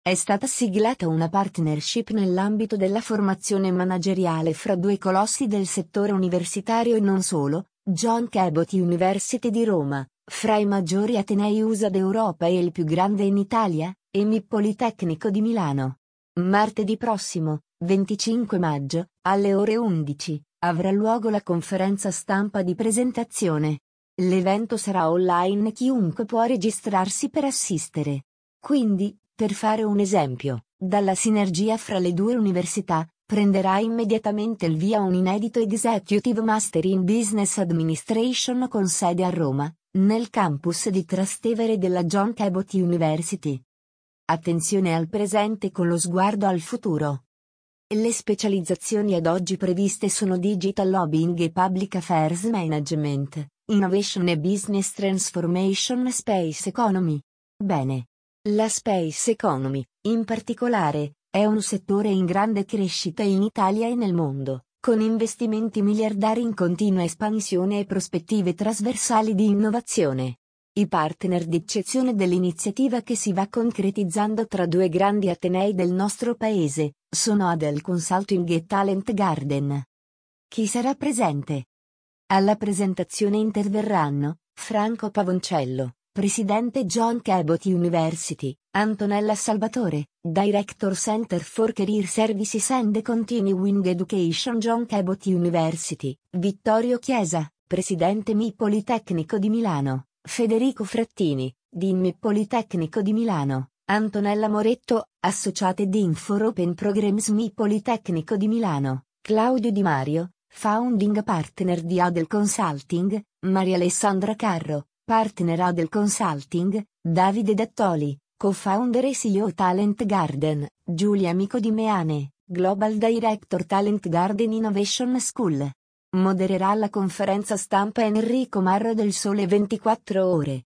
È stata siglata una partnership nell'ambito della formazione manageriale fra due colossi del settore universitario e non solo, John Cabot University di Roma, fra i maggiori atenei USA d'Europa e il più grande in Italia, e MIP Politecnico di Milano. Martedì prossimo, 25 maggio, alle ore 11, avrà luogo la conferenza stampa di presentazione. L'evento sarà online e chiunque può registrarsi per assistere. Quindi, per fare un esempio, dalla sinergia fra le due università, prenderà immediatamente il via un inedito Executive Master in Business Administration con sede a Roma, nel campus di Trastevere della John Cabot University. Attenzione al presente con lo sguardo al futuro. Le specializzazioni ad oggi previste sono Digital Lobbying e Public Affairs Management, Innovation e Business Transformation e Space Economy. Bene. La Space Economy, in particolare, è un settore in grande crescita in Italia e nel mondo, con investimenti miliardari in continua espansione e prospettive trasversali di innovazione. I partner d'eccezione dell'iniziativa che si va concretizzando tra due grandi atenei del nostro paese sono Adel Consulting e Talent Garden. Chi sarà presente? Alla presentazione interverranno Franco Pavoncello, Presidente John Cabot University, Antonella Salvatore, Director Center for Career Services and Continuing Education John Cabot University, Vittorio Chiesa, Presidente MIP Politecnico di Milano, Federico Frattini, Dean MIP Politecnico di Milano, Antonella Moretto, Associate Dean for Open Programs MIP Politecnico di Milano, Claudio Di Mario, Founding Partner di Adel Consulting, Maria Alessandra Carro, Partner Adel Consulting, Davide Dattoli, Co-founder e CEO Talent Garden, Giulia Amico di Meane, Global Director Talent Garden Innovation School. Modererà la conferenza stampa Enrico Marro del Sole 24 Ore.